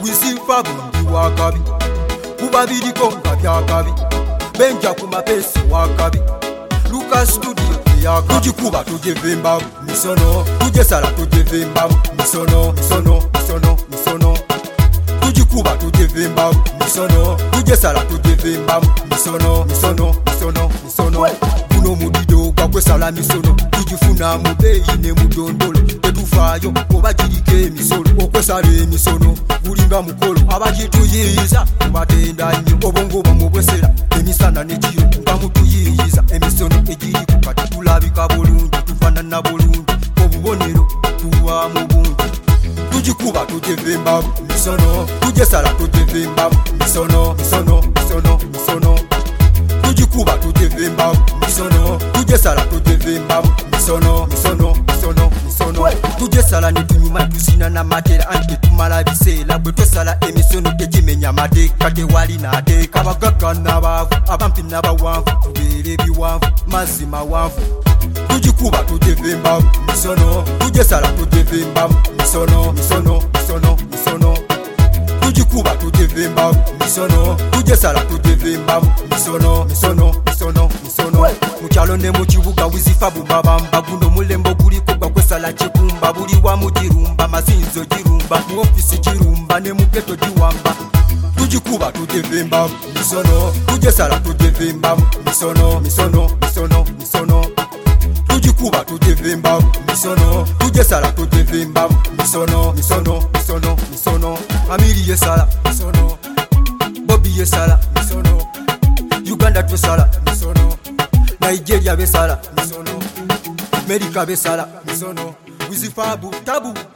wizifa bundi wakabi kubabiriko nga byakabi benja ku mapesi wakabi Luka studio yaka tujikuba tujevimba misono tujesala tujevimba misono tujikuba tujevimba misono tujesala tujevimba misono kuno mudido gwakwesala misono tujifuna mubeyi ne mudondolo tetufayo obagirike emisolo okwesala emisono gulinga mukolo abagituyiyiza kubatenda nnyo obongo bamubwesera emisana nekiyo bamutuyiyiza emisono egiri kukati tulabika bulungi tufanana bulungi obubonero tuwa mu bungi tujikuba tujevimba misono tujesala tujevimba misono tujikuba tujevimba misono tujesala tujevimba misono tujesala netunyuma tusina na matera anti tumala biseera bwe twesala emisono tegimenya mateeka tewali nateeka abagagga n'abaavu abampi n'abawanvu tubeere ebiwanvu mazima wanvu tujikuba tujevimba misono tujesala tujevimba misono tujikuba tujevimba misono tujesala tujevimba misono mukyalo ne mu kibuga wizifa bubabamba guno mulembo guliko gwakwesala kikumba buli wamu girumba mazinzo girumba mu ofisi girumba ne mu geto giwamba tujikuba tujevimba misono tujesala tujevimba misono tujikuba tujevimba misono tujesala tujevimba misono Amiri yesala misono Bobby yesala misono Uganda twesala misono Nigeria besala misono America besala misono Wizifabu tabu